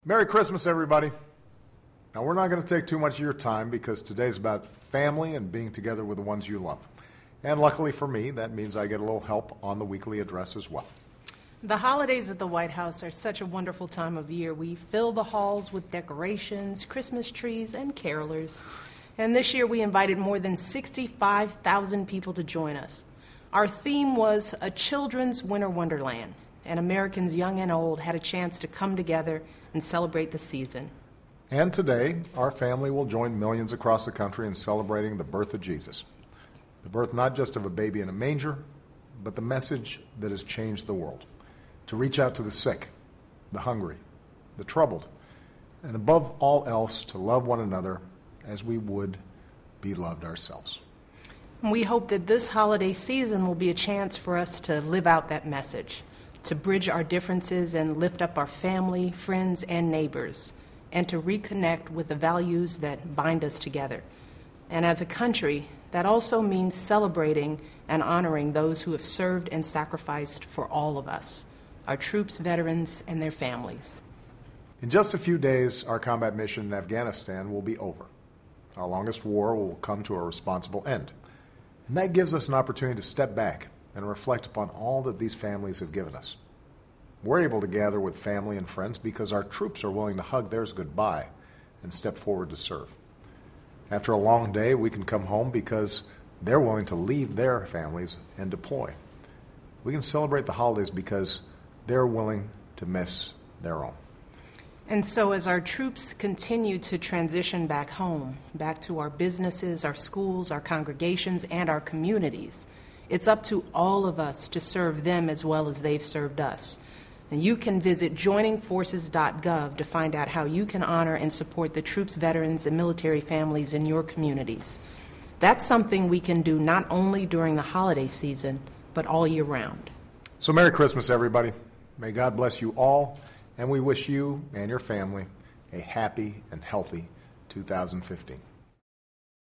Merry Christmas, everybody. Now, we're not going to take too much of your time because today's about family and being together with the ones you love. And luckily for me, that means I get a little help on the weekly address as well. The holidays at the White House are such a wonderful time of year. We fill the halls with decorations, Christmas trees, and carolers. And this year we invited more than 65,000 people to join us. Our theme was A Children's Winter Wonderland, and Americans young and old had a chance to come together and celebrate the season. And today, our family will join millions across the country in celebrating the birth of Jesus. The birth not just of a baby in a manger, but the message that has changed the world. To reach out to the sick, the hungry, the troubled, and above all else, to love one another as we would be loved ourselves. We hope that this holiday season will be a chance for us to live out that message, to bridge our differences and lift up our family, friends, and neighbors, and to reconnect with the values that bind us together. And as a country, that also means celebrating and honoring those who have served and sacrificed for all of us, our troops, veterans, and their families. In just a few days, our combat mission in Afghanistan will be over. Our longest war will come to a responsible end. And that gives us an opportunity to step back and reflect upon all that these families have given us. We're able to gather with family and friends because our troops are willing to hug theirs goodbye and step forward to serve. After a long day, we can come home because they're willing to leave their families and deploy. We can celebrate the holidays because they're willing to miss their own. And so as our troops continue to transition back home, back to our businesses, our schools, our congregations, and our communities, it's up to all of us to serve them as well as they've served us. And you can visit joiningforces.gov to find out how you can honor and support the troops, veterans, and military families in your communities. That's something we can do not only during the holiday season, but all year round. So Merry Christmas, everybody. May God bless you all, and we wish you and your family a happy and healthy 2015.